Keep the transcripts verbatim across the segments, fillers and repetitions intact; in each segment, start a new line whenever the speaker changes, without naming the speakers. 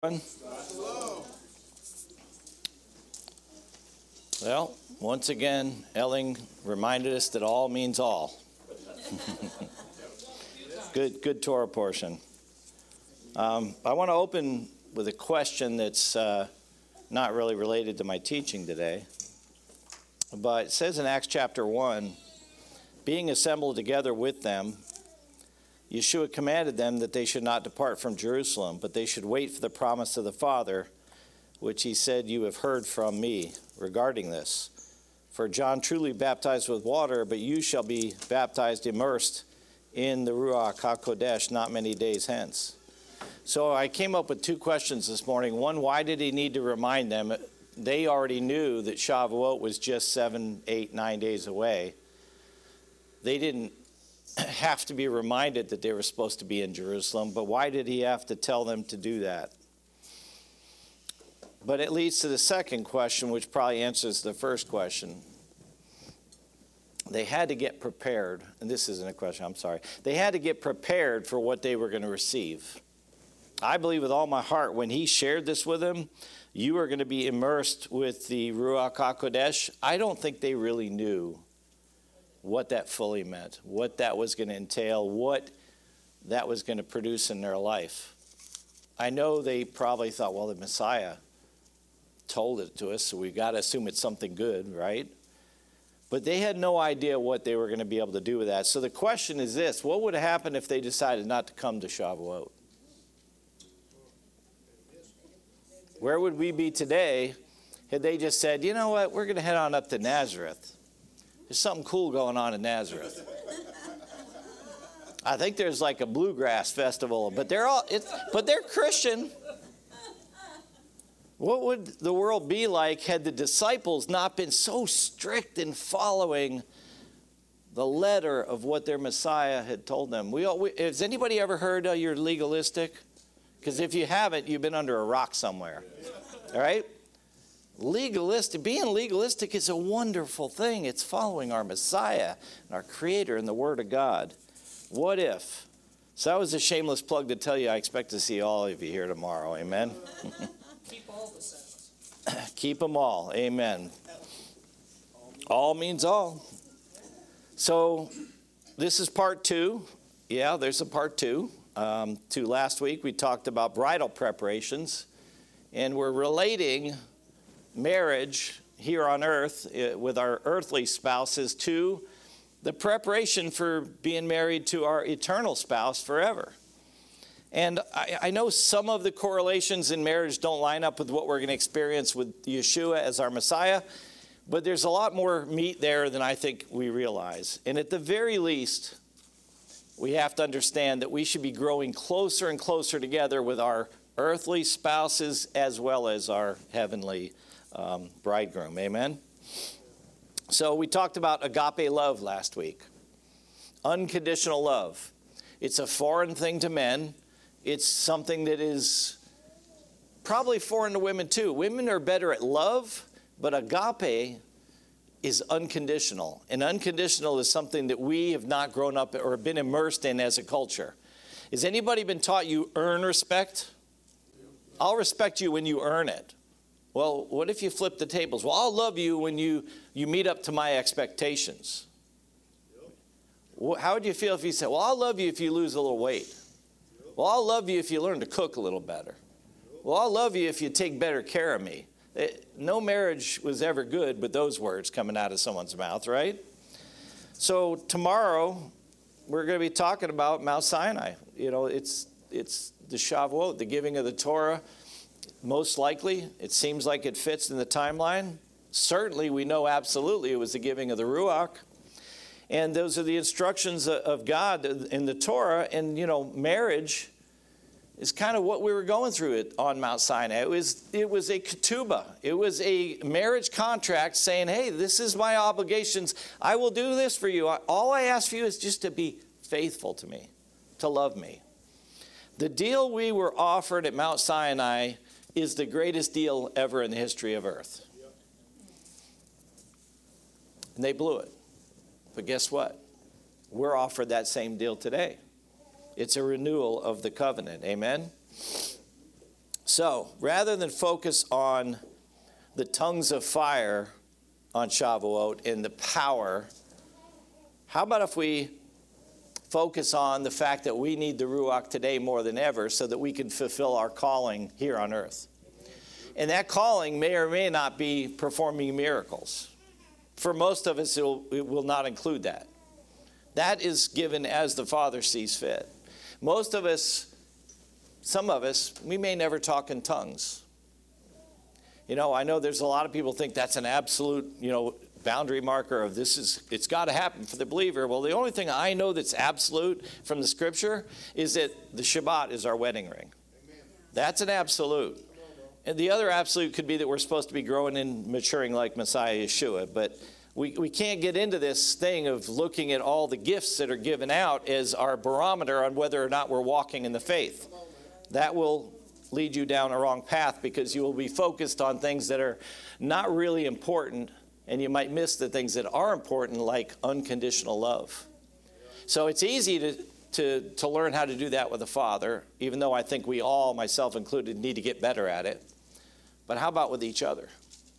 Well, once again, Elling reminded us that all means all. good, good Torah portion. Um, I want to open with a question that's uh, not really related to my teaching today. But it says in Acts chapter one, being assembled together with them, Yeshua commanded them that they should not depart from Jerusalem, but they should wait for the promise of the Father, which he said, you have heard from me regarding this. For John truly baptized with water, but you shall be baptized, immersed in the Ruach HaKodesh not many days hence. So I came up with two questions this morning. One, why did he need to remind them? They already knew that Shavuot was just seven, eight, nine days away. They didn't have to be reminded that they were supposed to be in Jerusalem, but why did he have to tell them to do that? But it leads to the second question, which probably answers the first question. They had to get prepared, and this isn't a question, I'm sorry. They had to get prepared for what they were going to receive. I believe with all my heart, when he shared this with them, you are going to be immersed with the Ruach HaKodesh. I don't think they really knew what that fully meant, what that was going to entail, what that was going to produce in their life. I know they probably thought, well, the Messiah told it to us, so we've got to assume it's something good, right? But they had no idea what they were going to be able to do with that. So the question is this, what would have happened if they decided not to come to Shavuot? Where would we be today had they just said, you know what, we're going to head on up to Nazareth. There's something cool going on in Nazareth. I think there's like a bluegrass festival, but they're all it's but they're Christian. What would the world be like had the disciples not been so strict in following the letter of what their Messiah had told them? We, all, we has anybody ever heard uh, you're legalistic? Because if you haven't, you've been under a rock somewhere. All right? Legalistic, being legalistic is a wonderful thing. It's following our Messiah and our Creator and the Word of God. What if? So that was a shameless plug to tell you I expect to see all of you here tomorrow. Amen?
Keep all the Sabbaths.
Keep them all. Amen. All means all. So this is part two. Yeah, there's a part two. Um, to last week we talked about bridal preparations. And we're relating marriage here on earth uh, with our earthly spouses to the preparation for being married to our eternal spouse forever. And I, I know some of the correlations in marriage don't line up with what we're going to experience with Yeshua as our Messiah, but there's a lot more meat there than I think we realize. And at the very least, we have to understand that we should be growing closer and closer together with our earthly spouses as well as our heavenly um, bridegroom. Amen? So we talked about agape love last week. Unconditional love. It's a foreign thing to men. It's something that is probably foreign to women too. Women are better at love, but agape is unconditional. And unconditional is something that we have not grown up or been immersed in as a culture. Has anybody been taught you earn respect? I'll respect you when you earn it. Well, what if you flip the tables? Well, I'll love you when you, you meet up to my expectations. How would you feel if you said, well, I'll love you if you lose a little weight. Well, I'll love you if you learn to cook a little better. Well, I'll love you if you take better care of me. It, no marriage was ever good with those words coming out of someone's mouth, right? So tomorrow, we're going to be talking about Mount Sinai. You know, it's it's the Shavuot, the giving of the Torah. Most likely, it seems like it fits in the timeline. Certainly, we know absolutely it was the giving of the Ruach. And those are the instructions of God in the Torah. And, you know, marriage is kind of what we were going through it on Mount Sinai. It was, it was a ketubah. It was a marriage contract saying, hey, this is my obligations. I will do this for you. All I ask for you is just to be faithful to me, to love me. The deal we were offered at Mount Sinai is the greatest deal ever in the history of earth. And they blew it. But guess what? We're offered that same deal today. It's a renewal of the covenant. Amen? So rather than focus on the tongues of fire on Shavuot and the power, how about if we focus on the fact that we need the Ruach today more than ever so that we can fulfill our calling here on earth? And that calling may or may not be performing miracles. For most of us, it will, it will not include that. That is given as the Father sees fit. Most of us, some of us, we may never talk in tongues. You know, I know there's a lot of people think that's an absolute, you know, boundary marker of this is, it's got to happen for the believer. Well, the only thing I know that's absolute from the scripture is that the Shabbat is our wedding ring. Amen. That's an absolute. And the other absolute could be that we're supposed to be growing and maturing like Messiah Yeshua. But we, we can't get into this thing of looking at all the gifts that are given out as our barometer on whether or not we're walking in the faith. That will lead you down a wrong path because you will be focused on things that are not really important, and you might miss the things that are important, like unconditional love. So it's easy to, to, to learn how to do that with the Father, even though I think we all, myself included, need to get better at it. But how about with each other?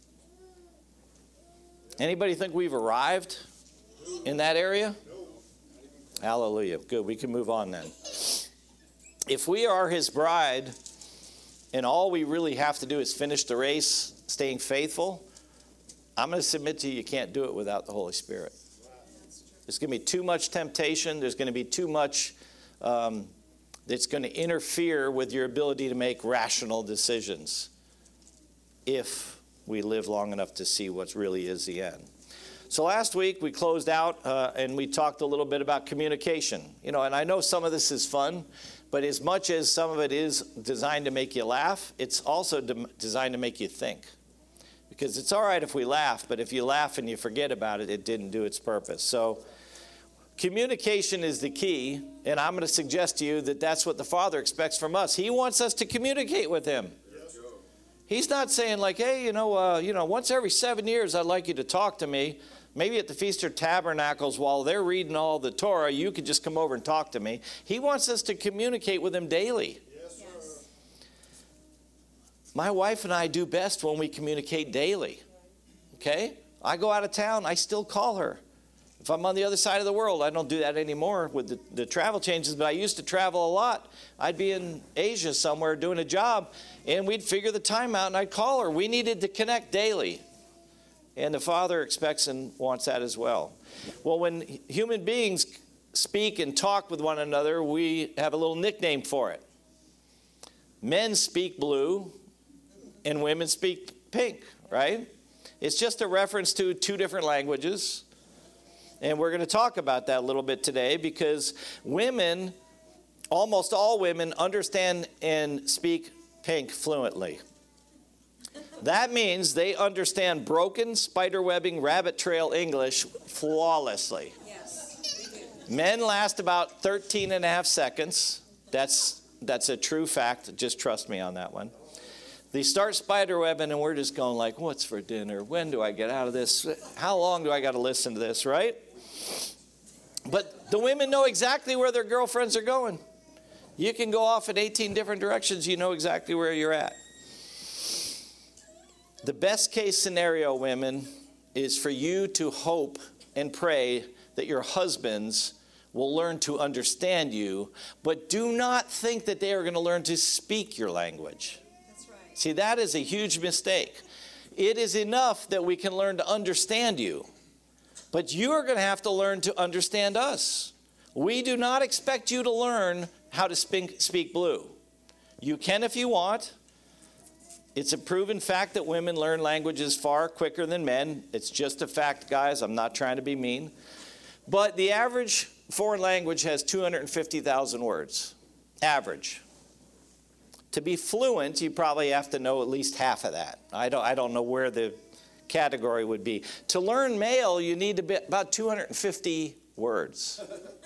Anybody think we've arrived in that area? Hallelujah. Good. We can move on then. If we are his bride and all we really have to do is finish the race, staying faithful, I'm going to submit to you, you can't do it without the Holy Spirit. There's going to be too much temptation. There's going to be too much um, that's going to interfere with your ability to make rational decisions if we live long enough to see what really is the end. So last week we closed out uh, and we talked a little bit about communication. You know, and I know some of this is fun, but as much as some of it is designed to make you laugh, it's also de- designed to make you think. Because it's all right if we laugh, but if you laugh and you forget about it, it didn't do its purpose. So communication is the key, and I'm going to suggest to you that that's what the Father expects from us. He wants us to communicate with him. He's not saying like, hey, you know, uh, you know, once every seven years, I'd like you to talk to me. Maybe at the Feast of Tabernacles, while they're reading all the Torah, you could just come over and talk to me. He wants us to communicate with him daily. Yes, sir. My wife and I do best when we communicate daily. Okay? I go out of town, I still call her. If I'm on the other side of the world, I don't do that anymore with the, the travel changes, but I used to travel a lot. I'd be in Asia somewhere doing a job, and we'd figure the time out, and I'd call her. We needed to connect daily. And the Father expects and wants that as well. Well, when human beings speak and talk with one another, we have a little nickname for it. Men speak blue, and women speak pink, right? It's just a reference to two different languages. And we're going to talk about that a little bit today because women, almost all women, understand and speak pink fluently. That means they understand broken, spiderwebbing, rabbit trail English flawlessly. Yes. Men last about thirteen and a half seconds. That's, that's a true fact. Just trust me on that one. They start spiderwebbing and we're just going like, what's for dinner? When do I get out of this? How long do I got to listen to this, right? But the women know exactly where their girlfriends are going. You can go off in eighteen different directions. You know exactly where you're at. The best case scenario, women, is for you to hope and pray that your husbands will learn to understand you, but do not think that they are going to learn to speak your language. That's right. See, that is a huge mistake. It is enough that we can learn to understand you, but you are going to have to learn to understand us. We do not expect you to learn how to speak, speak blue. You can if you want. It's a proven fact that women learn languages far quicker than men. It's just a fact, guys. I'm not trying to be mean. But the average foreign language has two hundred fifty thousand words. Average. To be fluent, you probably have to know at least half of that. I don't, I don't know where the category would be. To learn male, you need to be about two hundred fifty words.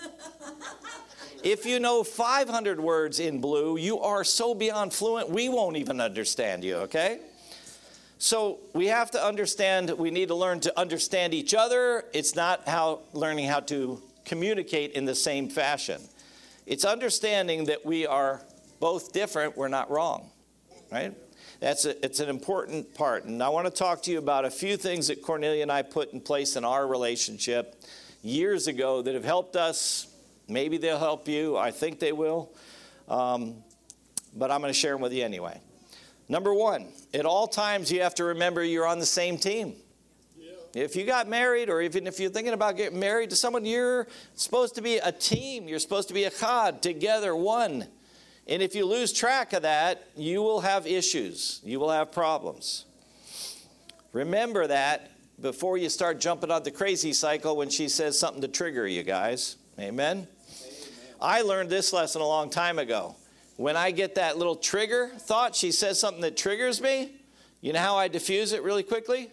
If you know five hundred words in blue, you are so beyond fluent, we won't even understand you, okay? So we have to understand, we need to learn to understand each other. It's not how learning how to communicate in the same fashion. It's understanding that we are both different, we're not wrong. right? That's a, it's an important part. And I want to talk to you about a few things that Cornelia and I put in place in our relationship years ago that have helped us. Maybe they'll help you. I think they will. Um, but I'm going to share them with you anyway. Number one, at all times you have to remember you're on the same team. Yeah. If you got married, or even if you're thinking about getting married to someone, you're supposed to be a team. You're supposed to be a chad, together, one. And if you lose track of that, you will have issues. You will have problems. Remember that before you start jumping on the crazy cycle when she says something to trigger you guys. Amen? Amen. I learned this lesson a long time ago. When I get that little trigger thought, she says something that triggers me, you know how I diffuse it really quickly?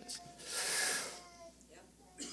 Yep.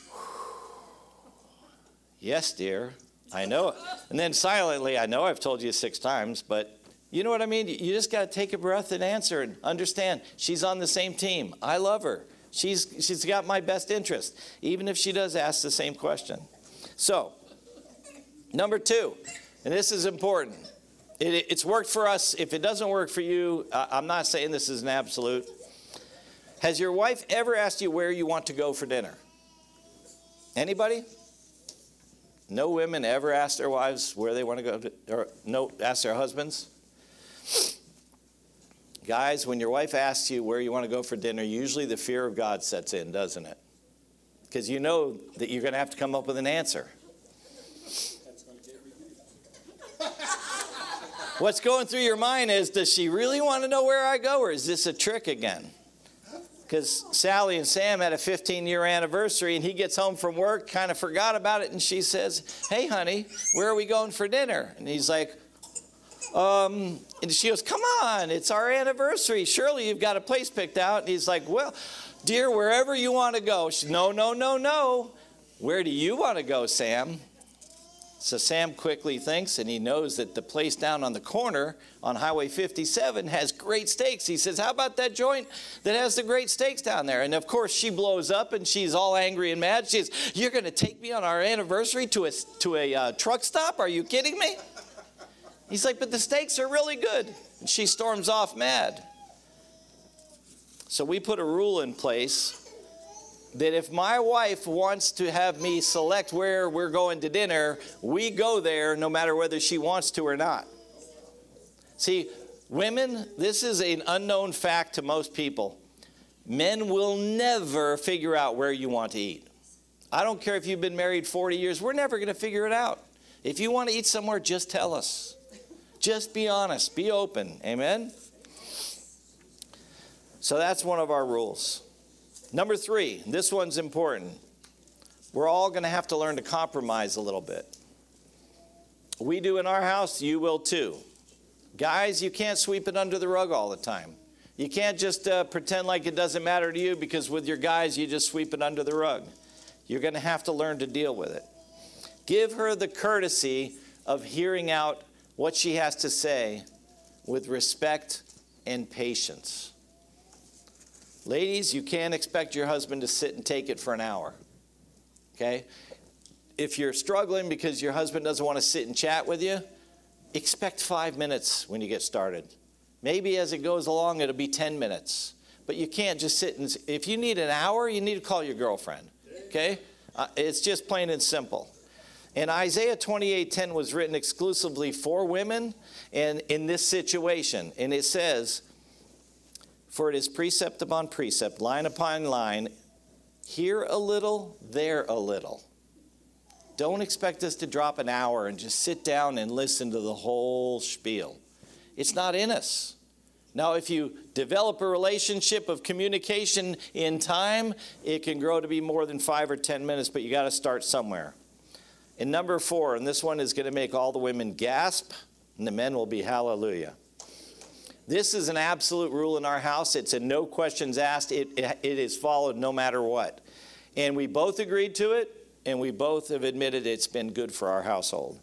Yes, dear. I know. And then silently, I know I've told you six times, but you know what I mean? You just got to take a breath and answer and understand she's on the same team. I love her. She's, she's got my best interest, even if she does ask the same question. So, number two, and this is important. It, it's worked for us. If it doesn't work for you, uh, I'm not saying this is an absolute. Has your wife ever asked you where you want to go for dinner? Anybody? No women ever ask their wives where they want to go to, or no, ask their husbands? Guys, when your wife asks you where you want to go for dinner, usually the fear of God sets in, doesn't it? Because you know that you're going to have to come up with an answer. What's going through your mind is, does she really want to know where I go, or is this a trick again? Because Sally and Sam had a fifteen-year anniversary, and he gets home from work, kind of forgot about it, and she says, hey, honey, where are we going for dinner? And he's like, um, and she goes, come on, it's our anniversary. Surely you've got a place picked out. And he's like, well, dear, wherever you want to go. She, no, no, no, no. Where do you want to go, Sam? So Sam quickly thinks, and he knows that the place down on the corner on Highway fifty-seven has great steaks. He says, how about that joint that has the great steaks down there? And of course, she blows up, and she's all angry and mad. She says, you're going to take me on our anniversary to a, to a uh, truck stop? Are you kidding me? He's like, but the steaks are really good. And she storms off mad. So we put a rule in place that if my wife wants to have me select where we're going to dinner, we go there no matter whether she wants to or not. See, women, this is an unknown fact to most people. Men will never figure out where you want to eat. I don't care if you've been married forty years. We're never going to figure it out. If you want to eat somewhere, just tell us. Just be honest. Be open. Amen? So that's one of our rules. Number three, this one's important. We're all going to have to learn to compromise a little bit. We do in our house, you will too. Guys, you can't sweep it under the rug all the time. You can't just uh, pretend like it doesn't matter to you, because with your guys, you just sweep it under the rug. You're going to have to learn to deal with it. Give her the courtesy of hearing out what she has to say with respect and patience. Ladies, you can't expect your husband to sit and take it for an hour, okay? If you're struggling because your husband doesn't want to sit and chat with you, expect five minutes when you get started. Maybe as it goes along, it'll be ten minutes. But you can't just sit and, if you need an hour, you need to call your girlfriend, okay? Uh, it's just plain and simple. And Isaiah twenty-eight ten was written exclusively for women and in this situation. And it says, for it is precept upon precept, line upon line, here a little, there a little. Don't expect us to drop an hour and just sit down and listen to the whole spiel. It's not in us. Now, if you develop a relationship of communication in time, it can grow to be more than five or ten minutes, but you got to start somewhere. And number four, and this one is going to make all the women gasp, and the men will be hallelujah. This is an absolute rule in our house. It's a no questions asked. It, it, it is followed no matter what. And we both agreed to it, and we both have admitted it's been good for our household.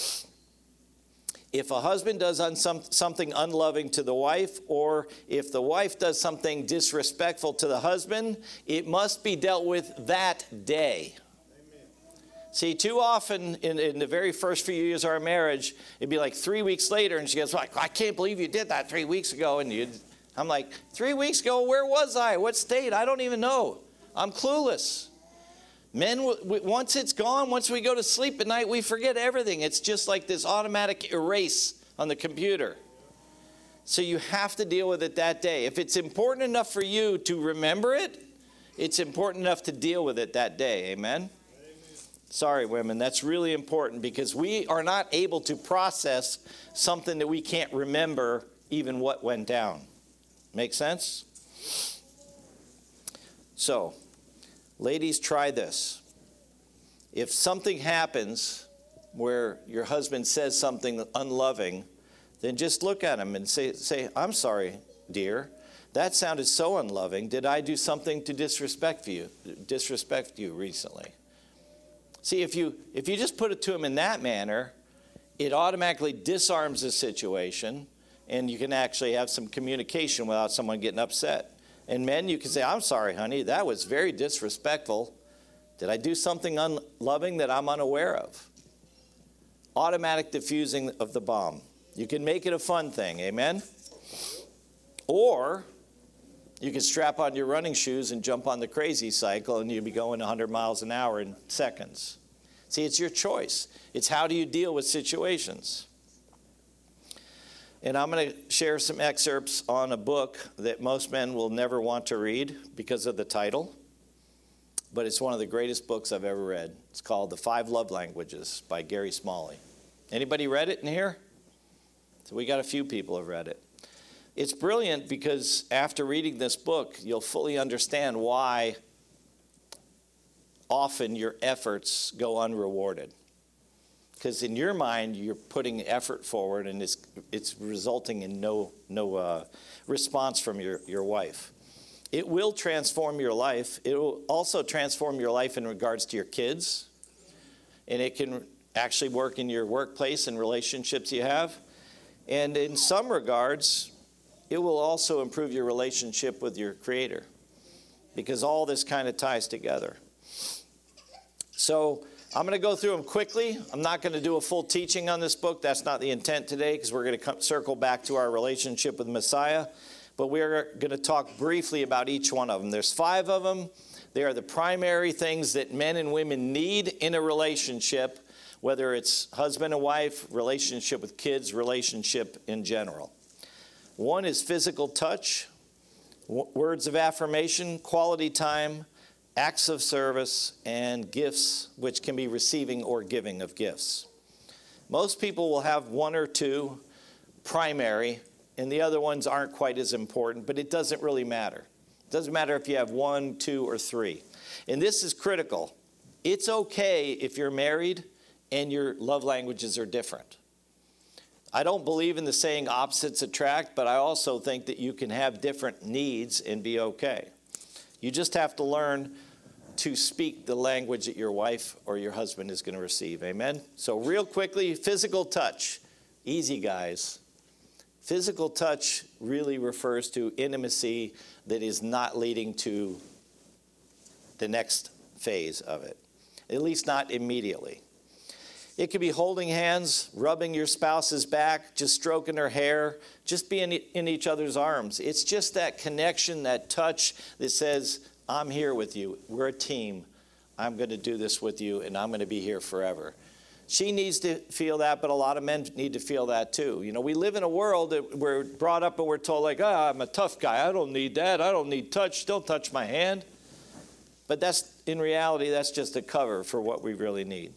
If a husband does un- some, something unloving to the wife, or if the wife does something disrespectful to the husband, it must be dealt with that day. See, too often in, in the very first few years of our marriage, it'd be like three weeks later, and she goes, like, I can't believe you did that three weeks ago. And you'd, I'm like, three weeks ago, where was I? What state? I don't even know. I'm clueless. Men, once it's gone, once we go to sleep at night, we forget everything. It's just like this automatic erase on the computer. So you have to deal with it that day. If it's important enough for you to remember it, it's important enough to deal with it that day. Amen? Amen. Sorry, women, that's really important because we are not able to process something that we can't remember even what went down. Make sense? So, ladies, try this. If something happens where your husband says something unloving, then just look at him and say, say, I'm sorry, dear. That sounded so unloving. Did I do something to disrespect you, disrespect you recently? See, if you if you just put it to him in that manner, it automatically disarms the situation, and you can actually have some communication without someone getting upset. And men, you can say, I'm sorry, honey, that was very disrespectful. Did I do something unloving that I'm unaware of? Automatic diffusing of the bomb. You can make it a fun thing, amen? Or you can strap on your running shoes and jump on the crazy cycle and you'll be going one hundred miles an hour in seconds. See, it's your choice. It's how do you deal with situations. And I'm going to share some excerpts on a book that most men will never want to read because of the title. But it's one of the greatest books I've ever read. It's called The Five Love Languages by Gary Smalley. Anybody read it in here? So we got a few people have read it. It's brilliant because after reading this book, you'll fully understand why often your efforts go unrewarded. Because in your mind, you're putting effort forward and it's, it's resulting in no, no uh, response from your, your wife. It will transform your life. It will also transform your life in regards to your kids. And it can actually work in your workplace and relationships you have. And in some regards, it will also improve your relationship with your Creator. Because all this kind of ties together. So I'm going to go through them quickly. I'm not going to do a full teaching on this book. That's not the intent today because we're going to come, circle back to our relationship with Messiah. But we're going to talk briefly about each one of them. There's five of them. They are the primary things that men and women need in a relationship, whether it's husband and wife, relationship with kids, relationship in general. One is physical touch, w- words of affirmation, quality time, acts of service, and gifts, which can be receiving or giving of gifts. Most people will have one or two primary, and the other ones aren't quite as important, but it doesn't really matter. It doesn't matter if you have one, two, or three. And this is critical. It's okay if you're married and your love languages are different. I don't believe in the saying opposites attract, but I also think that you can have different needs and be okay. You just have to learn to speak the language that your wife or your husband is going to receive. Amen? So real quickly, physical touch. Easy, guys. Physical touch really refers to intimacy that is not leading to the next phase of it, at least not immediately. It could be holding hands, rubbing your spouse's back, just stroking her hair, just being in each other's arms. It's just that connection, that touch that says, I'm here with you. We're a team. I'm going to do this with you, and I'm going to be here forever. She needs to feel that, but a lot of men need to feel that too. You know, we live in a world that we're brought up and we're told like, oh, I'm a tough guy. I don't need that. I don't need touch. Don't touch my hand. But that's, in reality, that's just a cover for what we really need.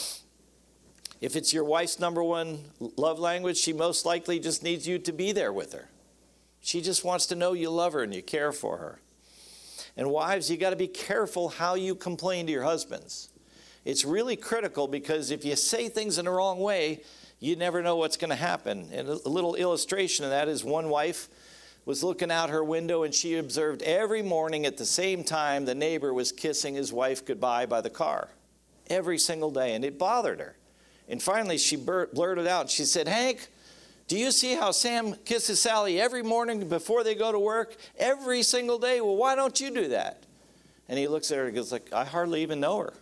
If it's your wife's number one love language, she most likely just needs you to be there with her. She just wants to know you love her and you care for her. And wives, you got to be careful how you complain to your husbands. It's really critical because if you say things in the wrong way, you never know what's going to happen. And a little illustration of that is one wife was looking out her window and she observed every morning at the same time the neighbor was kissing his wife goodbye by the car. Every single day. And it bothered her. And finally she blurted out, she said, Hank, do you see how Sam kisses Sally every morning before they go to work? Every single day. Well, why don't you do that? And he looks at her and goes like, I hardly even know her.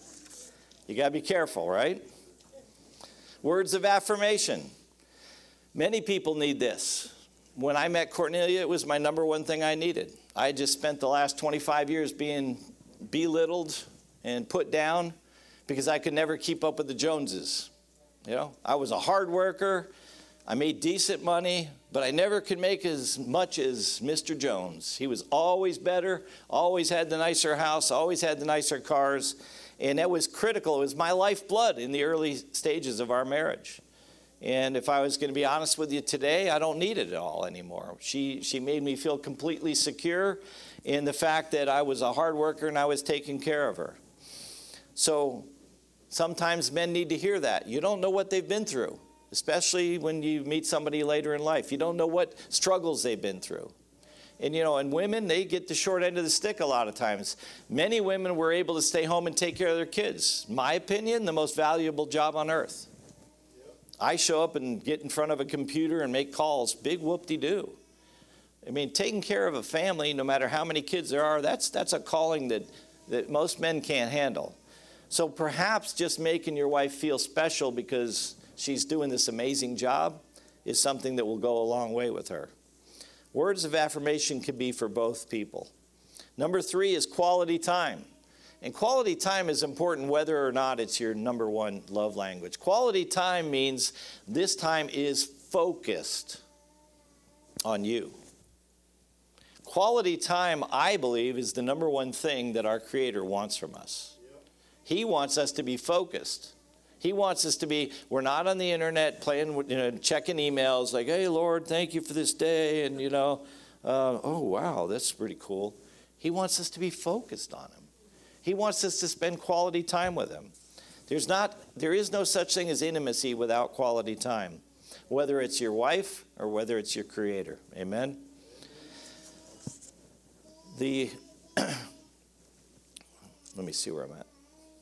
You got to be careful, right? Words of affirmation. Many people need this. When I met Cornelia, it was my number one thing I needed. I just spent the last twenty-five years being belittled and put down because I could never keep up with the Joneses. You know, I was a hard worker. I made decent money, but I never could make as much as Mister Jones. He was always better, always had the nicer house, always had the nicer cars, and that was critical. It was my lifeblood in the early stages of our marriage. And if I was going to be honest with you today, I don't need it at all anymore. She, she made me feel completely secure in the fact that I was a hard worker and I was taking care of her. So sometimes men need to hear that. You don't know what they've been through, especially when you meet somebody later in life. You don't know what struggles they've been through. And, you know, and women, they get the short end of the stick a lot of times. Many women were able to stay home and take care of their kids. My opinion, the most valuable job on earth. I show up and get in front of a computer and make calls. Big whoop-de-doo. I mean, taking care of a family, no matter how many kids there are, that's, that's a calling that, that most men can't handle. So perhaps just making your wife feel special because she's doing this amazing job is something that will go a long way with her. Words of affirmation can be for both people. Number three is quality time. And quality time is important whether or not it's your number one love language. Quality time means this time is focused on you. Quality time, I believe, is the number one thing that our Creator wants from us. He wants us to be focused. He wants us to be, we're not on the internet playing, you know, checking emails like, hey, Lord, thank you for this day. And, you know, uh, oh, wow, that's pretty cool. He wants us to be focused on Him. He wants us to spend quality time with Him. There's not, there is no such thing as intimacy without quality time, whether it's your wife or whether it's your Creator. Amen? The, let me see where I'm at.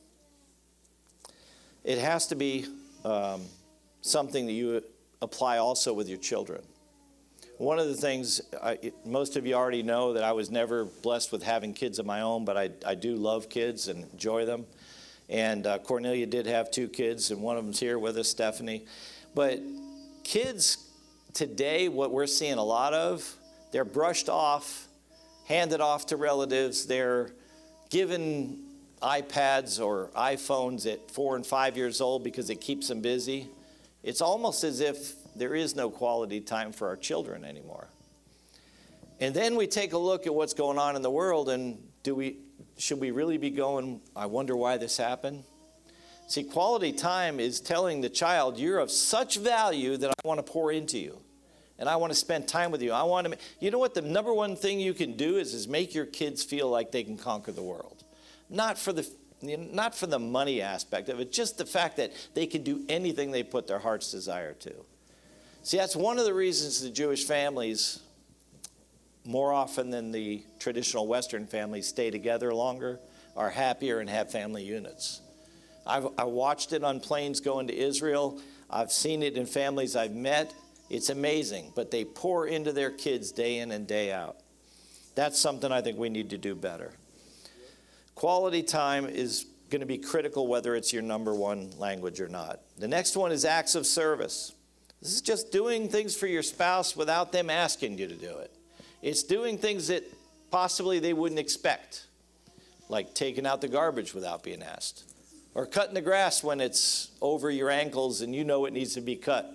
It has to be um, something that you apply also with your children. One of the things, I, it, most of you already know that I was never blessed with having kids of my own, but I, I do love kids and enjoy them. And uh, Cornelia did have two kids, and one of them's here with us, Stephanie. But kids today, what we're seeing a lot of, they're brushed off, handed off to relatives. They're given iPads or iPhones at four and five years old because it keeps them busy. It's almost as if there is no quality time for our children anymore. And then we take a look at what's going on in the world, and do we, should we really be going, I wonder why this happened? See, quality time is telling the child, you're of such value that I want to pour into you. And I want to spend time with you. I want to, you know what the number one thing you can do is, is make your kids feel like they can conquer the world. Not for the not for the money aspect of it, just the fact that they can do anything they put their heart's desire to. See, that's one of the reasons the Jewish families, more often than the traditional Western families, stay together longer, are happier, and have family units. I've I watched it on planes going to Israel. I've seen it in families I've met. It's amazing, but they pour into their kids day in and day out. That's something I think we need to do better. Quality time is going to be critical whether it's your number one language or not. The next one is acts of service. This is just doing things for your spouse without them asking you to do it. It's doing things that possibly they wouldn't expect, like taking out the garbage without being asked, or cutting the grass when it's over your ankles and you know it needs to be cut.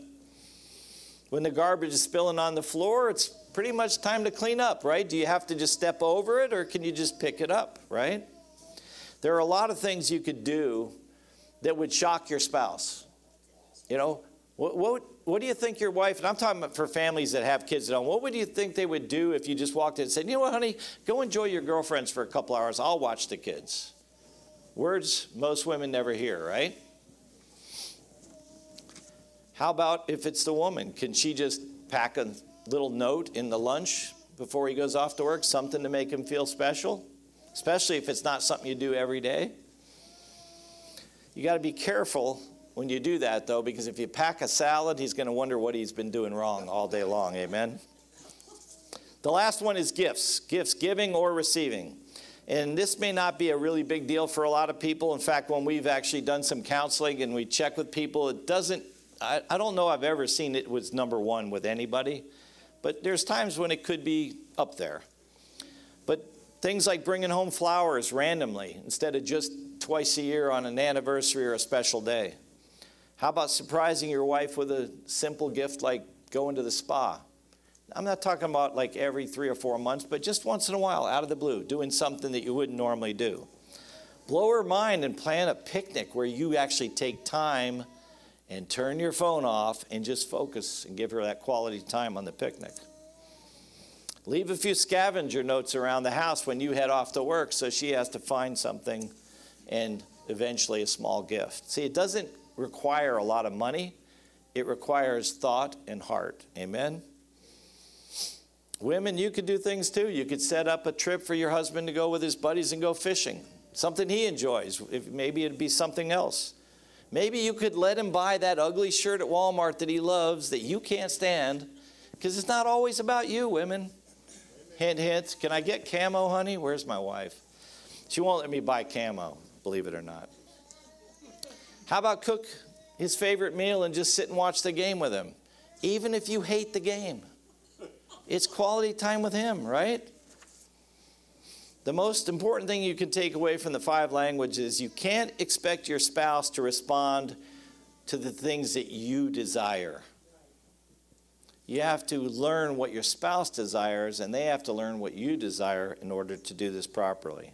When the garbage is spilling on the floor, it's pretty much time to clean up, right? Do you have to just step over it, or can you just pick it up, right? There are a lot of things you could do that would shock your spouse. You know, what, what, what do you think your wife, and I'm talking about for families that have kids at home, what would you think they would do if you just walked in and said, you know what, honey, go enjoy your girlfriends for a couple hours. I'll watch the kids. Words most women never hear, right? How about if it's the woman? Can she just pack a little note in the lunch before he goes off to work, something to make him feel special? Especially if it's not something you do every day. You got to be careful when you do that, though, because if you pack a salad, he's going to wonder what he's been doing wrong all day long. Amen? The last one is gifts. Gifts, giving or receiving. And this may not be a really big deal for a lot of people. In fact, when we've actually done some counseling and we check with people, it doesn't I, I don't know I've ever seen it was number one with anybody, but there's times when it could be up there. But things like bringing home flowers randomly instead of just twice a year on an anniversary or a special day. How about surprising your wife with a simple gift like going to the spa? I'm not talking about like every three or four months, but just once in a while, out of the blue, doing something that you wouldn't normally do. Blow her mind and plan a picnic where you actually take time and turn your phone off and just focus and give her that quality time on the picnic. Leave a few scavenger notes around the house when you head off to work so she has to find something and eventually a small gift. See, it doesn't require a lot of money. It requires thought and heart. Amen? Women, you could do things too. You could set up a trip for your husband to go with his buddies and go fishing. Something he enjoys. If maybe it'd be something else. Maybe you could let him buy that ugly shirt at Walmart that he loves that you can't stand, because it's not always about you, women. Hint, hint. Can I get camo, honey? Where's my wife? She won't let me buy camo, believe it or not. How about cook his favorite meal and just sit and watch the game with him? Even if you hate the game. It's quality time with him, right? The most important thing you can take away from the five languages, you can't expect your spouse to respond to the things that you desire. You have to learn what your spouse desires, and they have to learn what you desire in order to do this properly.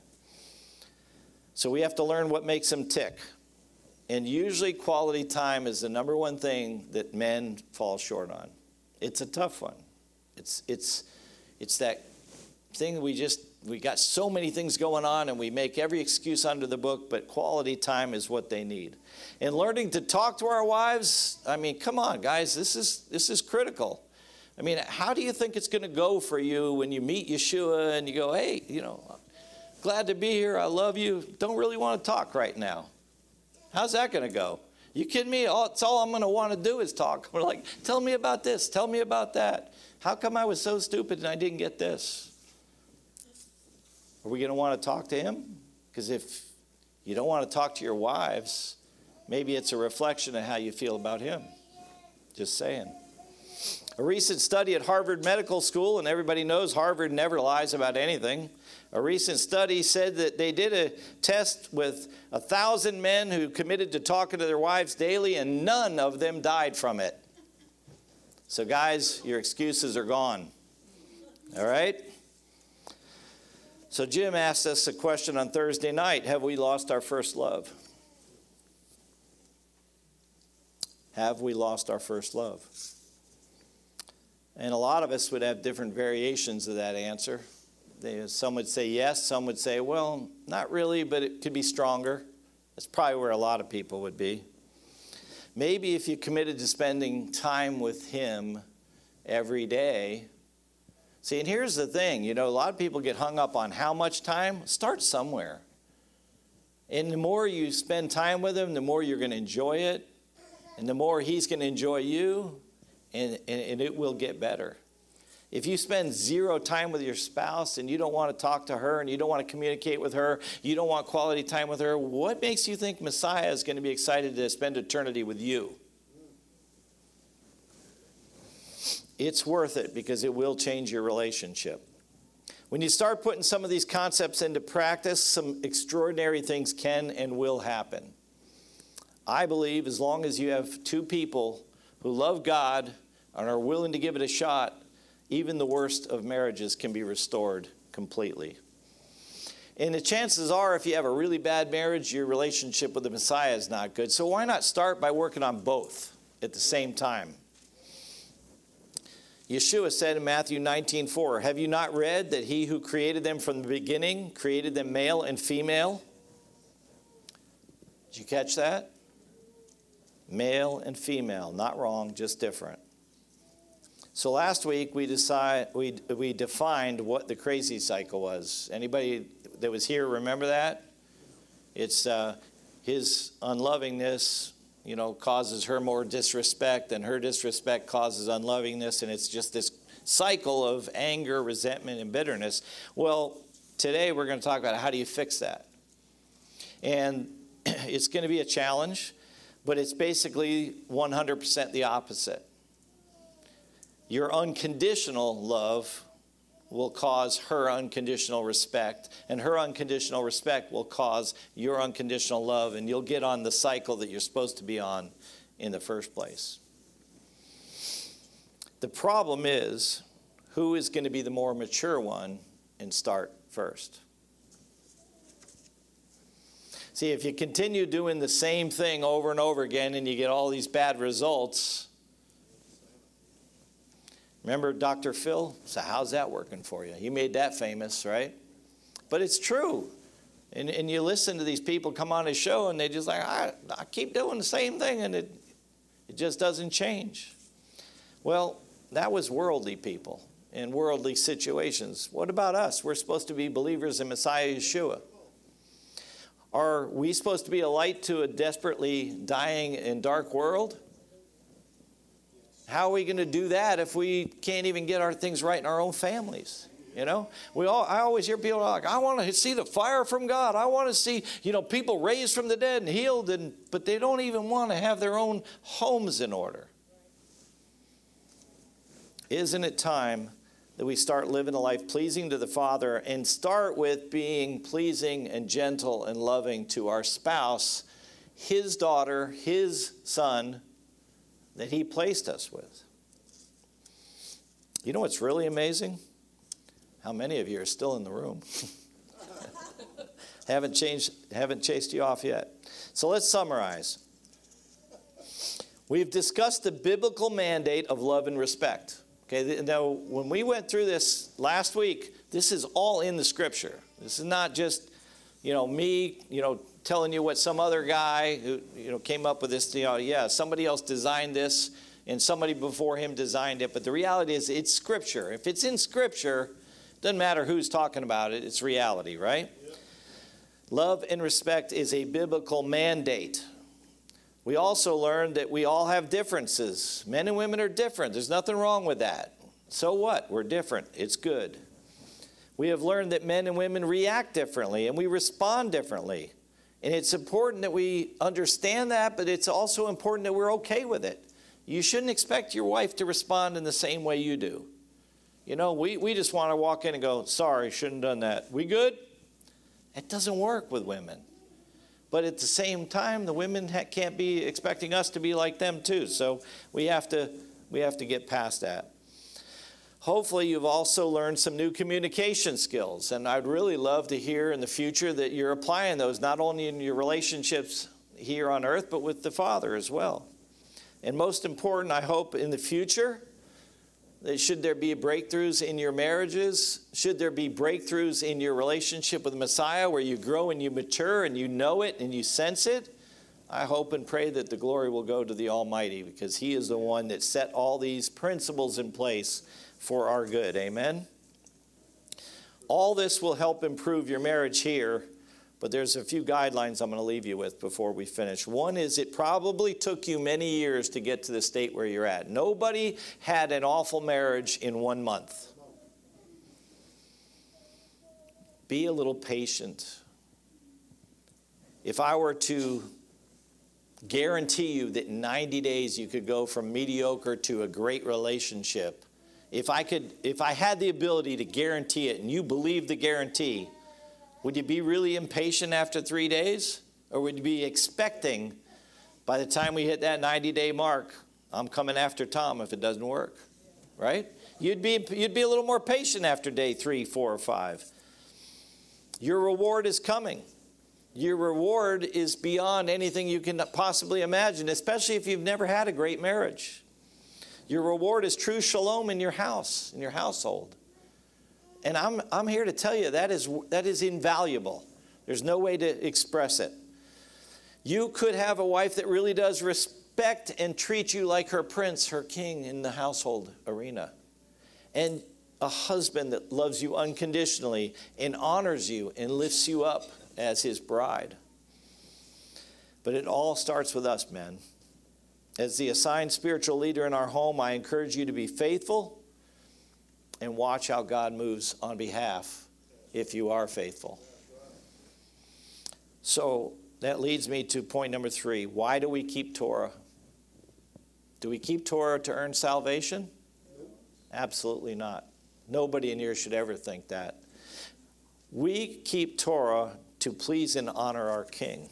So we have to learn what makes them tick. And usually quality time is the number one thing that men fall short on. It's a tough one. It's it's it's that thing we just, we got so many things going on and we make every excuse under the book, but quality time is what they need. And learning to talk to our wives, I mean, come on, guys, this is this is critical. I mean, how do you think it's going to go for you when you meet Yeshua and you go, hey, you know, glad to be here, I love you, don't really want to talk right now? How's that going to go? You kidding me? All, it's all I'm going to want to do is talk. We're like, tell me about this. Tell me about that. How come I was so stupid and I didn't get this? Are we going to want to talk to him? Because if you don't want to talk to your wives, maybe it's a reflection of how you feel about him. Just saying. A recent study at Harvard Medical School, and everybody knows Harvard never lies about anything. A recent study said that they did a test with a thousand men who committed to talking to their wives daily, and none of them died from it. So guys, your excuses are gone. All right? So Jim asked us a question on Thursday night. Have we lost our first love? Have we lost our first love? And a lot of us would have different variations of that answer. They, some would say yes, some would say, well, not really, but it could be stronger. That's probably where a lot of people would be. Maybe if you committed to spending time with him every day. See, and here's the thing, you know, a lot of people get hung up on how much time. Start somewhere. And the more you spend time with him, the more you're going to enjoy it. And the more he's going to enjoy you, and, and, and it will get better. If you spend zero time with your spouse and you don't want to talk to her and you don't want to communicate with her, you don't want quality time with her, what makes you think Messiah is going to be excited to spend eternity with you? It's worth it because it will change your relationship. When you start putting some of these concepts into practice, some extraordinary things can and will happen. I believe as long as you have two people who love God and are willing to give it a shot, even the worst of marriages can be restored completely. And the chances are, if you have a really bad marriage, your relationship with the Messiah is not good. So why not start by working on both at the same time? Yeshua said in Matthew nineteen four, have you not read that he who created them from the beginning created them male and female? Did you catch that? Male and female, not wrong, just different. So last week we decide we we defined what the crazy cycle was. Anybody that was here remember that? It's uh, his unlovingness, you know, causes her more disrespect, and her disrespect causes unlovingness, and it's just this cycle of anger, resentment, and bitterness. Well, today we're going to talk about how do you fix that, and it's going to be a challenge. But it's basically one hundred percent the opposite. Your unconditional love will cause her unconditional respect, and her unconditional respect will cause your unconditional love, and you'll get on the cycle that you're supposed to be on in the first place. The problem is, who is going to be the more mature one and start first? See, if you continue doing the same thing over and over again and you get all these bad results. Remember Doctor Phil? So how's that working for you? He made that famous, right? But it's true. And, and you listen to these people come on his show and they just like, I, I keep doing the same thing and it, it just doesn't change. Well, that was worldly people in worldly situations. What about us? We're supposed to be believers in Messiah Yeshua. Are we supposed to be a light to a desperately dying and dark world? How are we going to do that if we can't even get our things right in our own families? You know, we all, I always hear people like, I want to see the fire from God. I want to see, you know, people raised from the dead and healed, and but they don't even want to have their own homes in order. Isn't it time that we start living a life pleasing to the Father and start with being pleasing and gentle and loving to our spouse, his daughter, his son, that he placed us with? You know what's really amazing? How many of you are still in the room? haven't changed, haven't chased you off yet. So let's summarize. We've discussed the biblical mandate of love and respect. Okay, now when we went through this last week, this is all in the scripture. This is not just, you know, me, you know, telling you what some other guy who, you know, came up with this, you know, yeah, somebody else designed this and somebody before him designed it. But the reality is it's scripture. If it's in scripture, it doesn't matter who's talking about it. It's reality, right? Yep. Love and respect is a biblical mandate. We also learned that we all have differences. Men and women are different. There's nothing wrong with that. So what? We're different. It's good. We have learned that men and women react differently and we respond differently. And it's important that we understand that, but it's also important that we're okay with it. You shouldn't expect your wife to respond in the same way you do. You know, we, we just want to walk in and go, sorry, shouldn't have done that. We good? It doesn't work with women. But at the same time, the women ha- can't be expecting us to be like them too. So we have to we have to get past that. Hopefully you've also learned some new communication skills. And I'd really love to hear in the future that you're applying those not only in your relationships here on earth, but with the Father as well. And most important, I hope in the future, that should there be breakthroughs in your marriages, should there be breakthroughs in your relationship with Messiah where you grow and you mature and you know it and you sense it, I hope and pray that the glory will go to the Almighty because he is the one that set all these principles in place for our good. Amen? All this will help improve your marriage here, but there's a few guidelines I'm going to leave you with before we finish. One is it probably took you many years to get to the state where you're at. Nobody had an awful marriage in one month. Be a little patient. If I were to guarantee you that in ninety days you could go from mediocre to a great relationship, if I could, if I had the ability to guarantee it and you believe the guarantee, would you be really impatient after three days? Or would you be expecting by the time we hit that ninety-day mark, I'm coming after Tom if it doesn't work, right? You'd be, you'd be a little more patient after day three, four, or five. Your reward is coming. Your reward is beyond anything you can possibly imagine, especially if you've never had a great marriage. Your reward is true shalom in your house, in your household. And I'm I'm here to tell you that is that is invaluable. There's no way to express it. You could have a wife that really does respect and treat you like her prince, her king in the household arena. And a husband that loves you unconditionally and honors you and lifts you up as his bride. But it all starts with us, men. As the assigned spiritual leader in our home, I encourage you to be faithful and watch how God moves on behalf if you are faithful. So that leads me to point number three. Why do we keep Torah? Do we keep Torah to earn salvation? Absolutely not. Nobody in here should ever think that. We keep Torah to please and honor our King.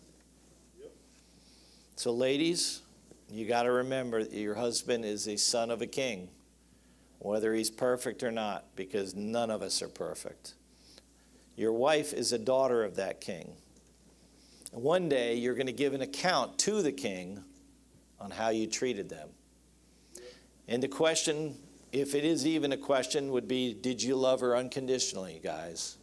So ladies, you got to remember that your husband is a son of a king, whether he's perfect or not, because none of us are perfect. Your wife is a daughter of that king. And one day you're going to give an account to the king on how you treated them. And the question, if it is even a question, would be, did you love her unconditionally, guys?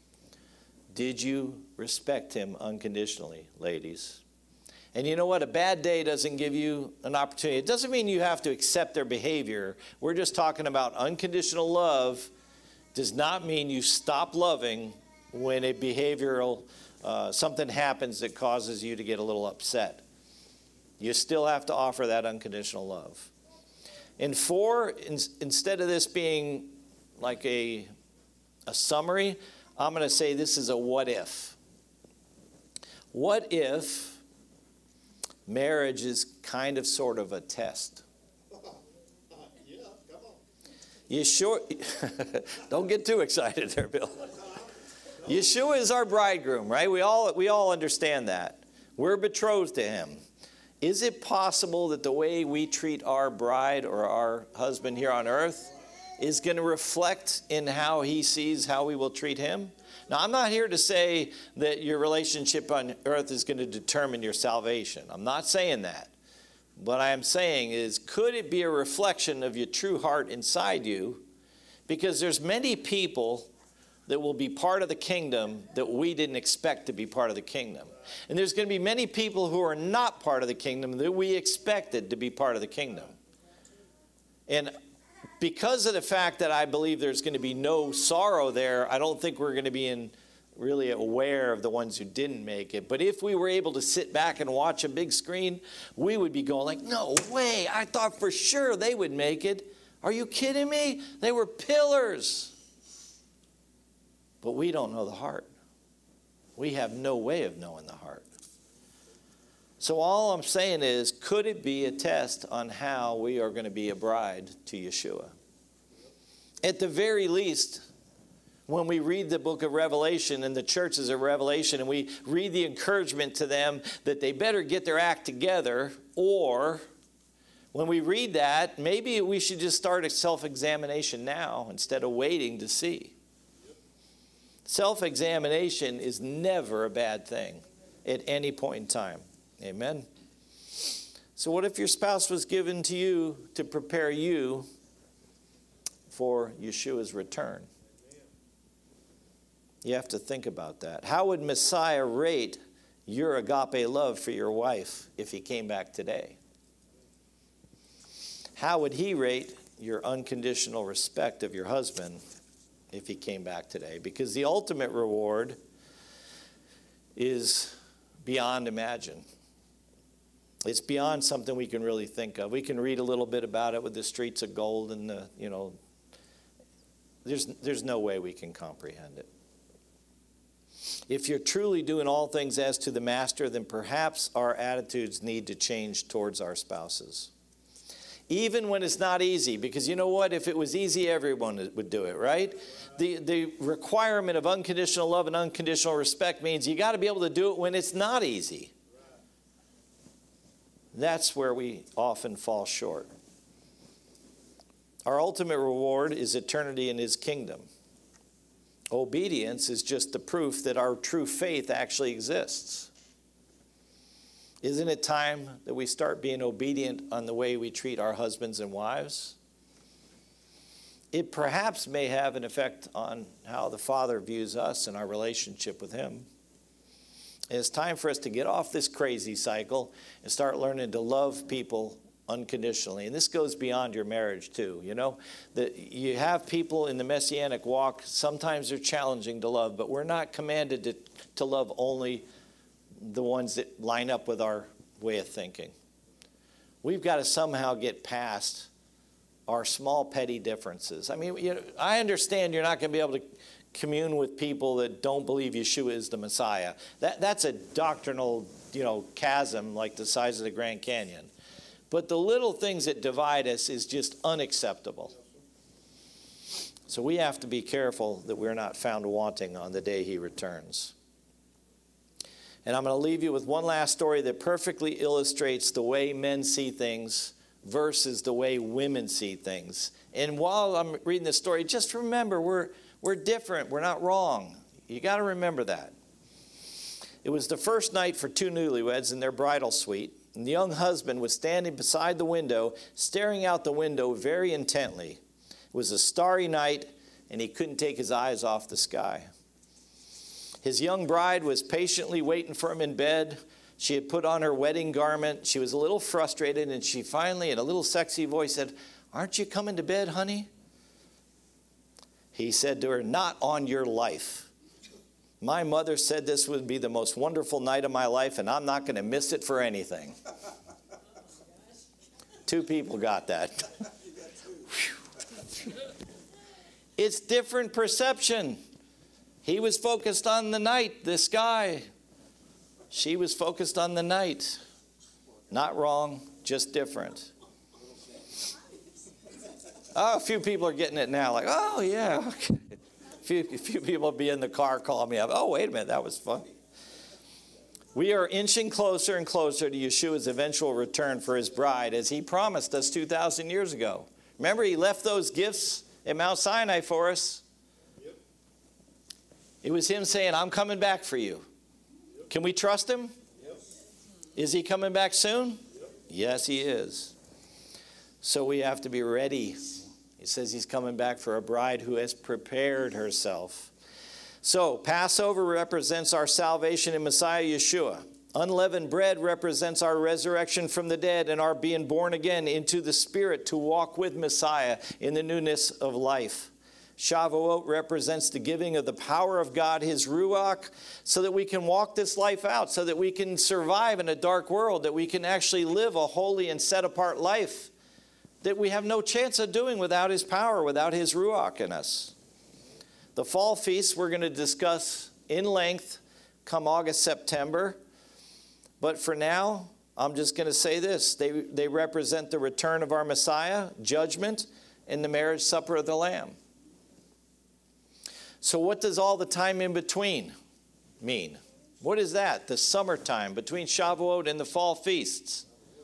Did you respect him unconditionally, ladies? And you know what? A bad day doesn't give you an opportunity. It doesn't mean you have to accept their behavior. We're just talking about unconditional love. Does not mean you stop loving when a behavioral, uh, something happens that causes you to get a little upset. You still have to offer that unconditional love. And four, in, instead of this being like a, a summary, I'm going to say this is a what if. What if marriage is kind of sort of a test?
Yeah, come on.
Yeshua, don't get too excited there, Bill. Yeshua is our bridegroom, right? We all, we all understand that. We're betrothed to him. Is it possible that the way we treat our bride or our husband here on earth is going to reflect in how he sees how we will treat him? Now, I'm not here to say that your relationship on earth is going to determine your salvation. I'm not saying that. What I am saying is, could it be a reflection of your true heart inside you? Because there's many people that will be part of the kingdom that we didn't expect to be part of the kingdom. And there's going to be many people who are not part of the kingdom that we expected to be part of the kingdom. And because of the fact that I believe there's going to be no sorrow there, I don't think we're going to be in really aware of the ones who didn't make it. But if we were able to sit back and watch a big screen, we would be going like, no way, I thought for sure they would make it. Are you kidding me? They were pillars. But we don't know the heart. We have no way of knowing the heart. So all I'm saying is, could it be a test on how we are going to be a bride to Yeshua? At the very least, when we read the book of Revelation and the churches of Revelation, and we read the encouragement to them that they better get their act together, or when we read that, maybe we should just start a self-examination now instead of waiting to see. Self-examination is never a bad thing at any point in time. Amen? So what if your spouse was given to you to prepare you for Yeshua's return? You have to think about that. How would Messiah rate your agape love for your wife if he came back today? How would he rate your unconditional respect of your husband if he came back today? Because the ultimate reward is beyond imagine. It's beyond something we can really think of. We can read a little bit about it with the streets of gold and the, you know, there's there's no way we can comprehend it. If you're truly doing all things as to the master, then perhaps our attitudes need to change towards our spouses. Even when it's not easy, because you know what? If it was easy, everyone would do it, right? The, the requirement of unconditional love and unconditional respect means you got to be able to do it when it's not easy. That's where we often fall short. Our ultimate reward is eternity in his kingdom. Obedience is just the proof that our true faith actually exists. Isn't it time that we start being obedient on the way we treat our husbands and wives? It perhaps may have an effect on how the Father views us and our relationship with him. It's time for us to get off this crazy cycle and start learning to love people unconditionally. And this goes beyond your marriage too, you know. That you have people in the Messianic walk, sometimes they're challenging to love, but we're not commanded to, to love only the ones that line up with our way of thinking. We've got to somehow get past our small petty differences. I mean, you know, I understand you're not going to be able to commune with people that don't believe Yeshua is the Messiah. That, that's a doctrinal, you know, chasm like the size of the Grand Canyon. But the little things that divide us is just unacceptable. So we have to be careful that we're not found wanting on the day he returns. And I'm going to leave you with one last story that perfectly illustrates the way men see things versus the way women see things. And while I'm reading this story, just remember, we're we're different. We're not wrong. You got to remember that. It was the first night for two newlyweds in their bridal suite, and the young husband was standing beside the window, staring out the window very intently. It was a starry night, and he couldn't take his eyes off the sky. His young bride was patiently waiting for him in bed. She had put on her wedding garment. She was a little frustrated, and she finally, in a little sexy voice, said, "Aren't you coming to bed, honey?" He said to her, "Not on your life. My mother said this would be the most wonderful night of my life, and I'm not going to miss it for anything." Two people got that. It's different perception. He was focused on the night, the sky. She was focused on the night. Not wrong, just different. Oh, a few people are getting it now, like, oh, yeah. Okay. A few, a few people will be in the car calling me up. Oh, wait a minute, that was fun. We are inching closer and closer to Yeshua's eventual return for his bride, as he promised us two thousand years ago. Remember, he left those gifts at Mount Sinai for us. Yep. It was him saying, I'm coming back for you. Yep. Can we trust him? Yep. Is he coming back soon? Yep. Yes, he is. So we have to be ready. He says he's coming back for a bride who has prepared herself. So Passover represents our salvation in Messiah Yeshua. Unleavened bread represents our resurrection from the dead and our being born again into the Spirit to walk with Messiah in the newness of life. Shavuot represents the giving of the power of God, his Ruach, so that we can walk this life out, so that we can survive in a dark world, that we can actually live a holy and set-apart life that we have no chance of doing without his power, without his Ruach in us. The fall feasts we're going to discuss in length come August, September. But for now, I'm just going to say this. They, they represent the return of our Messiah, judgment, and the marriage supper of the Lamb. So what does all the time in between mean? What is that? The summertime between Shavuot and the fall feasts.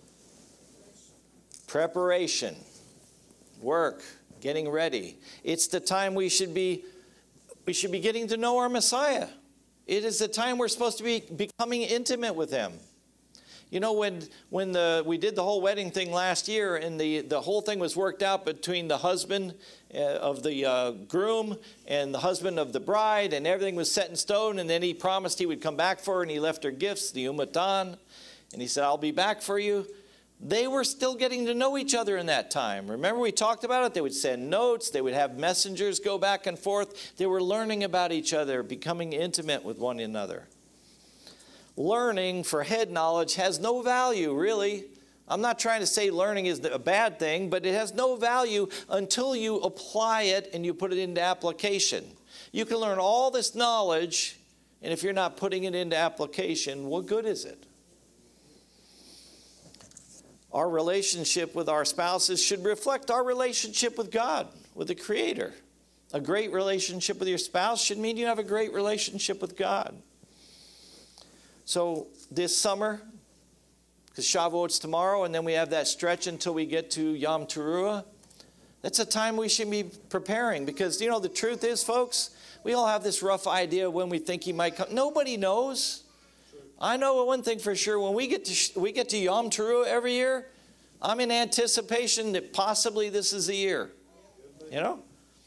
Preparation, work, getting ready. It's the time we should be we should be getting to know our Messiah. It is the time we're supposed to be becoming intimate with him. You know, when when the we did the whole wedding thing last year, and the, the whole thing was worked out between the husband uh, of the uh, groom and the husband of the bride, and everything was set in stone, and then he promised he would come back for her, and he left her gifts, the umatan, and he said, I'll be back for you. They were still getting to know each other in that time. Remember we talked about it? They would send notes. They would have messengers go back and forth. They were learning about each other, becoming intimate with one another. Learning for head knowledge has no value, really. I'm not trying to say learning is a bad thing, but it has no value until you apply it and you put it into application. You can learn all this knowledge, and if you're not putting it into application, what good is it? Our relationship with our spouses should reflect our relationship with God, with the Creator. A great relationship with your spouse should mean you have a great relationship with God. So this summer, because Shavuot's tomorrow, and then we have that stretch until we get to Yom Teruah, that's a time we should be preparing. Because, you know, the truth is, folks, we all have this rough idea of when we think he might come. Nobody knows. I know one thing for sure. When we get to we get to Yom Teruah every year, I'm in anticipation that possibly this is the year. You know?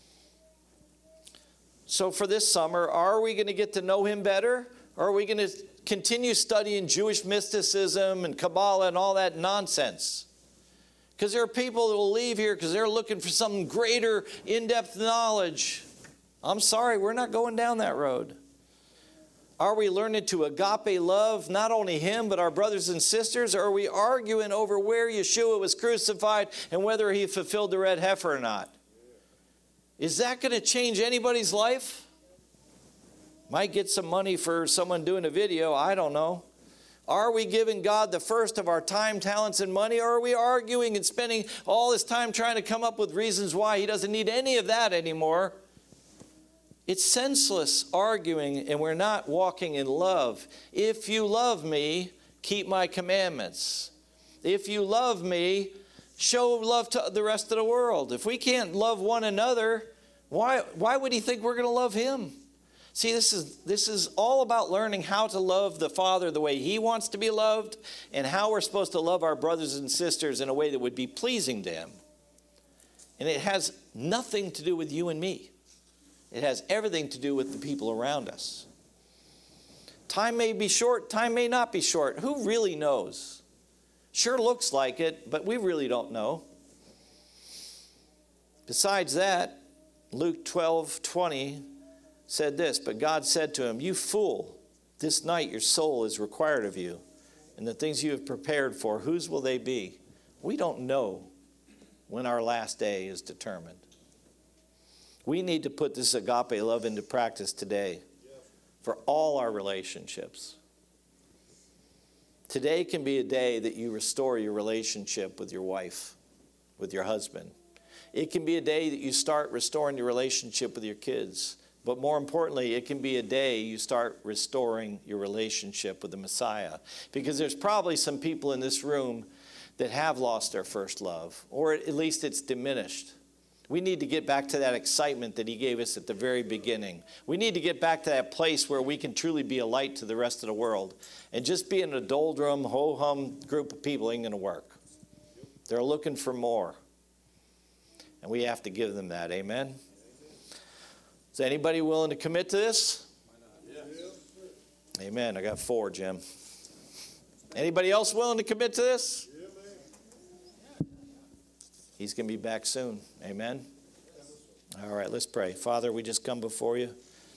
So for this summer, are we going to get to know him better? Or are we going to continue studying Jewish mysticism and Kabbalah and all that nonsense? Because there are people that will leave here because they're looking for some greater in-depth knowledge. I'm sorry, we're not going down that road. Are we learning to agape love not only him but our brothers and sisters? Or are we arguing over where Yeshua was crucified and whether he fulfilled the red heifer or not? Is that going to change anybody's life? Might get some money for someone doing a video. I don't know. Are we giving God the first of our time, talents, and money? Or are we arguing and spending all this time trying to come up with reasons why he doesn't need any of that anymore? It's senseless arguing, and we're not walking in love. If you love me, keep my commandments. If you love me, show love to the rest of the world. If we can't love one another, why, why would he think we're going to love him? See, this is, this is all about learning how to love the Father the way he wants to be loved and how we're supposed to love our brothers and sisters in a way that would be pleasing to him. And it has nothing to do with you and me. It has everything to do with the people around us. Time may be short, time may not be short. Who really knows? Sure looks like it, but we really don't know. Besides that, Luke twelve twenty said this, but God said to him, you fool, this night your soul is required of you, and the things you have prepared for, whose will they be? We don't know when our last day is determined. We need to put this agape love into practice today for all our relationships. Today can be a day that you restore your relationship with your wife, with your husband. It can be a day that you start restoring your relationship with your kids. But more importantly, it can be a day you start restoring your relationship with the Messiah. Because there's probably some people in this room that have lost their first love, or at least it's diminished. We need to get back to that excitement that he gave us at the very beginning. We need to get back to that place where we can truly be a light to the rest of the world. And just being a doldrum, ho-hum group of people ain't going to work. They're looking for more. And we have to give them that. Amen? Is anybody willing to commit to this? Yeah. Amen. I got four, Jim. Anybody else willing to commit to this? Yeah, he's going to be back soon. Amen. All right, let's pray. Father, we just come before you.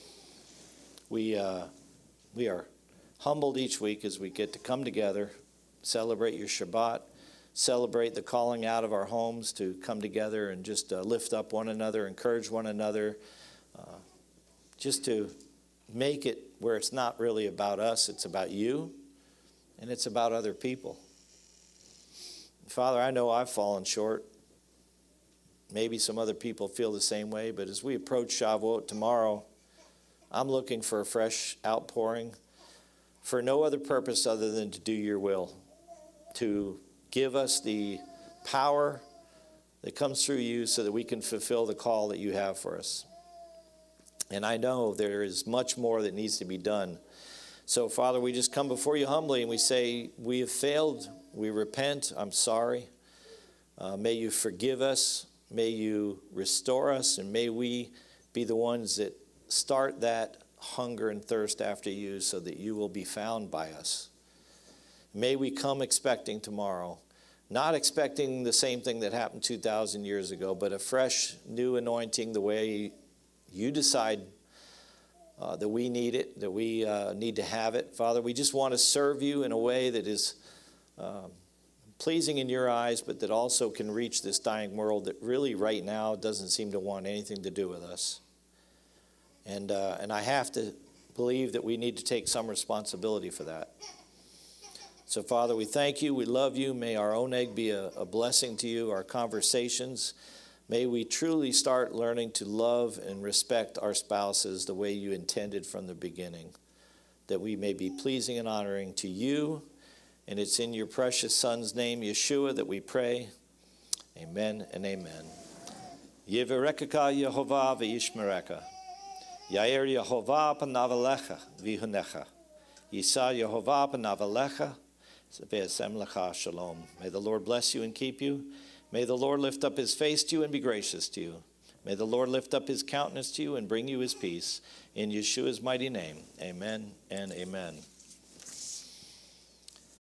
We uh, we are humbled each week as we get to come together, celebrate your Shabbat, celebrate the calling out of our homes to come together and just uh, lift up one another, encourage one another. Uh, just to make it where it's not really about us, it's about you, and it's about other people. Father, I know I've fallen short. Maybe some other people feel the same way, but as we approach Shavuot tomorrow, I'm looking for a fresh outpouring for no other purpose other than to do your will, to give us the power that comes through you so that we can fulfill the call that you have for us. And I know there is much more that needs to be done. So, Father, we just come before you humbly and we say, we have failed. We repent. I'm sorry. Uh, may you forgive us. May you restore us. And may we be the ones that start that hunger and thirst after you so that you will be found by us. May we come expecting tomorrow. Not expecting the same thing that happened two thousand years ago, but a fresh, new anointing the way you decide uh, that we need it, that we uh, need to have it. Father, we just want to serve you in a way that is uh, pleasing in your eyes, but that also can reach this dying world that really right now doesn't seem to want anything to do with us. And, uh, and I have to believe that we need to take some responsibility for that. So, Father, we thank you. We love you. May our oneg be a, a blessing to you, our conversations. May we truly start learning to love and respect our spouses the way you intended from the beginning, that we may be pleasing and honoring to you. And it's in your precious Son's name, Yeshua, that we pray. Amen and amen. Yevarekaka Yehovah v'yishmereka. Yair Yehovah p'navalecha v'hunecha. Yisa Yehovah p'navalecha v'yasem lecha shalom. May the Lord bless you and keep you. May the Lord lift up his face to you and be gracious to you. May the Lord lift up his countenance to you and bring you his peace. In Yeshua's mighty name, amen and amen.